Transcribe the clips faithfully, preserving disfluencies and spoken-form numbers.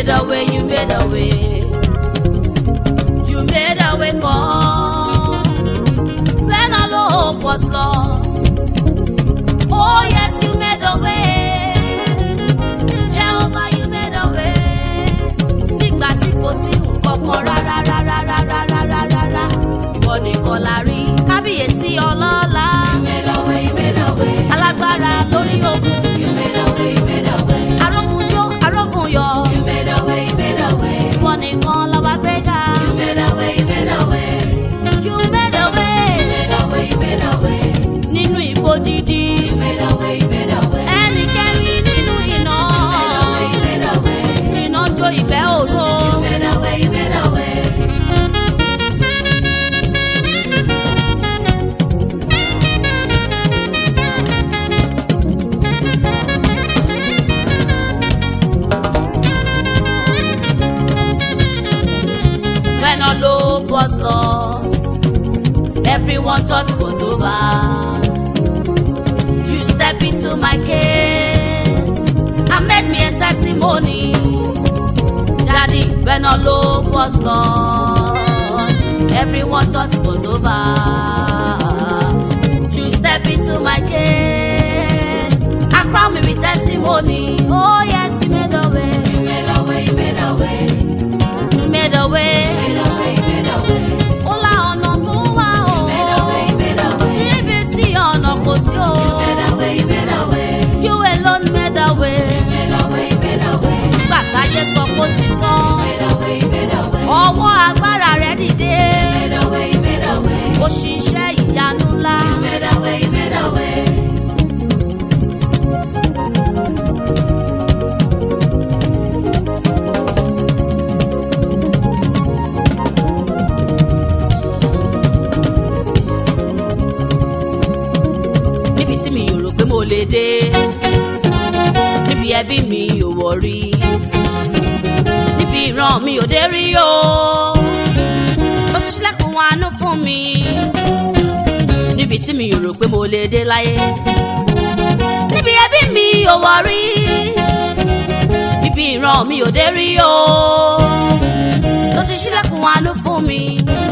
made a way, you made a way. You made a way for when all hope was lost. Oh yes, you made a way. Jehovah, you made a way. Nígbà tí kò sí nǹkan rárá rárá rárá rárá rárá. Ìwọ nìkan la rí. Kábíyèsí ọlọ́lá. You made a way, you made a way. Alágbára lórí ogun. You made a way, you made a way. Arógun yó, arógun yọ. You made a way, you made a way. Ìwọ nìkan la wá gbéga. You made a way, you made a way. You made a way. You made a way, you made a way. Nínú ìbò dídí. You made a way, you made a way. Ẹnikẹ́ni nínú iná. You made a way, you made a way. Iná jó ìgbẹ́ òro. You made a way, you made a way. When all hope was lost, everyone thought it was over. You step into my case and made me a testimony. Daddy, when all hope was lost, everyone thought it was over. You step into my case and crown me with testimony. Oh yes, you made a way. You made a way, you made a way. You made a way. Ola ọ̀nà fún wa o. Níbi tí ọ̀nà kò sí o. You alone made a way. Nígbà táyé sọ pé ó ti tán. Ọwọ́ agbára rẹ̀ dìde. Ó ṣiṣẹ́ ìyanu ńlá. Lè dé níbi ẹbí mi ò wọ̀ rí, níbi ìran mi ò dé rí o. Ó ti ṣílẹ̀kùn àánú fún mi níbi tí mi ò rò pé mo lè dé láyé, níbi ẹbí mi ò wọ̀ rí, níbi ìran mi ò dé rí o. Ó ti ṣílẹ̀kùn àánú fún mi.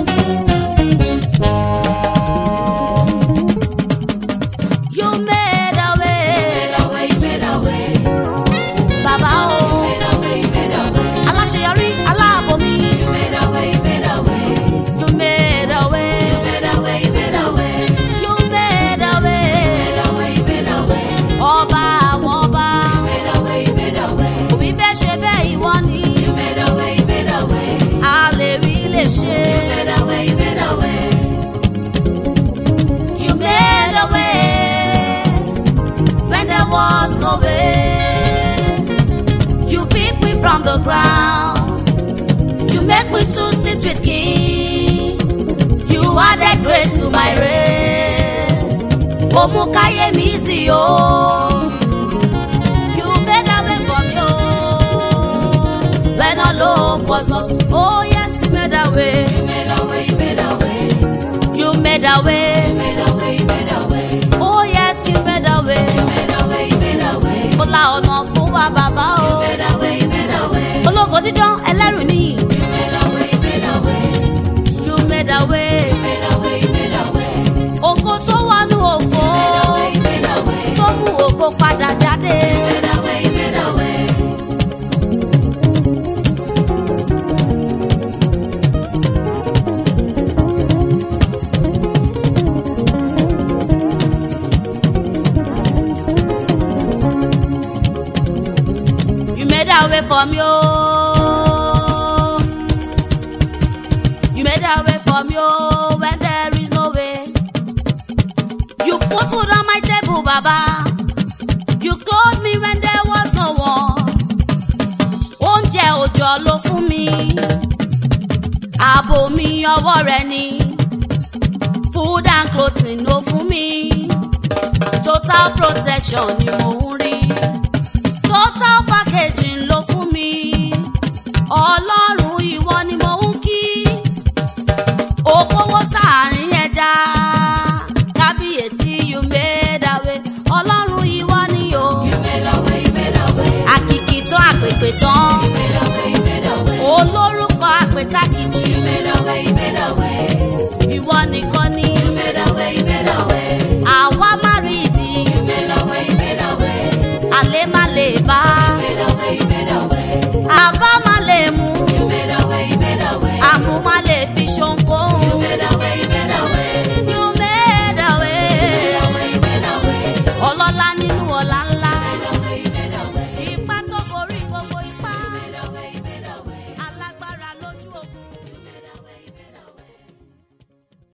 From the ground, you make me to sit with kings. You added grace to my race. Omukaye mizi o. You made a way for me o. When all hope was lost, oh yes, you made a way. You made a way, you made a way. You made a way. You made a way, you made a way. Oh yes, you made a way. You made a way, you made a way. Ola ọ̀nà fún wa bàbá o. You made a way, you made a way. Ológo dídán ẹlẹ́rù ni. You made a way, you made a way. You made a way. You made a way, you made a way. Ògo tó wà ní òfò. You made a way, you made a way. Tó mú ògo padà jáde. You made a way, you made a way. You made a way for me, oh. You made a way for me, oh, when there is no way. You put food on my table, Baba. You clothed me when there was no one. Oúnjẹ òjò ló fún mi. Ààbò mi ọwọ́ rẹ ni. Food and clothing ló fún mi. Total protection ni mo ń rí. Total packaging ló fún mi. Ọlọ́run ìwọ ni mo ń kí. Òkòwò sáàrin ẹja. Kábíyèsí you made a way. Ọlọ́run ìwọ ni o. You made a way, you made a way. Àkìkì tó àpèpè tán. You made a way. olórí